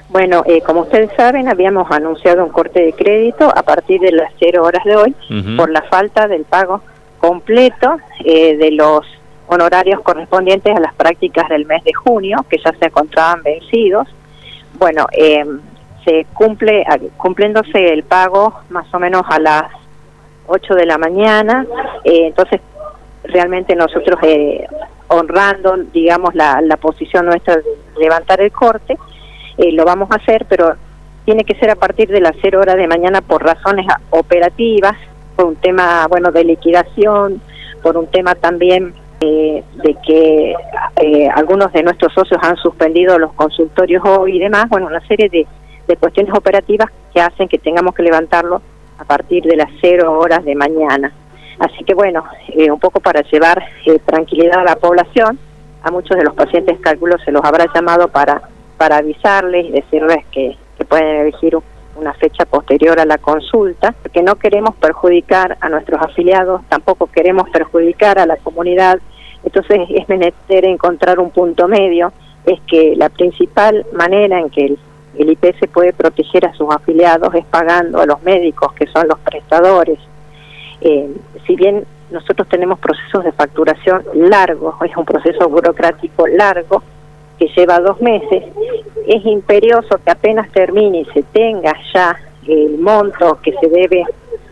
Bueno, como ustedes saben, habíamos anunciado un corte de crédito a partir de las 0 horas de hoy por la falta del pago completo de los honorarios correspondientes a las prácticas del mes de junio, que ya se encontraban vencidos. Bueno, se cumpliéndose el pago más o menos a las 8 de la mañana, entonces realmente nosotros honrando, digamos, la posición nuestra de levantar el corte, lo vamos a hacer, pero tiene que ser a partir de las 0 horas de mañana por razones operativas, por un tema, bueno, de liquidación, por un tema también de que algunos de nuestros socios han suspendido los consultorios hoy y demás, bueno, una serie de cuestiones operativas que hacen que tengamos que levantarlo a partir de las 0 horas de mañana. Así que bueno, un poco para llevar tranquilidad a la población, a muchos de los pacientes calculo se los habrá llamado para avisarles y decirles que pueden elegir una fecha posterior a la consulta, porque no queremos perjudicar a nuestros afiliados, tampoco queremos perjudicar a la comunidad. Entonces es menester encontrar un punto medio, es que la principal manera en que el IPS puede proteger a sus afiliados es pagando a los médicos, que son los prestadores. Si bien nosotros tenemos procesos de facturación largos, es un proceso burocrático largo que lleva 2 meses, es imperioso que apenas termine y se tenga ya el monto que se debe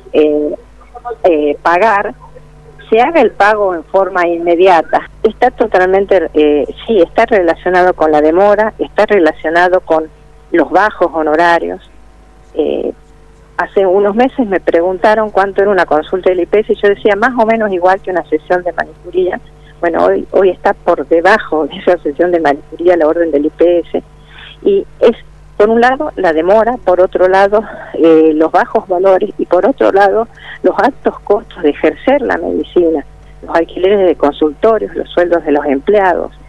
pagar, se haga el pago en forma inmediata. Está totalmente, sí, está relacionado con la demora, está relacionado con los bajos honorarios. Hace unos meses me preguntaron cuánto era una consulta del IPS y yo decía más o menos igual que una sesión de manicuría. Bueno, hoy está por debajo de esa sesión de manicuría la orden del IPS. Y es, por un lado, la demora, por otro lado, los bajos valores y por otro lado, los altos costos de ejercer la medicina, los alquileres de consultorios, los sueldos de los empleados.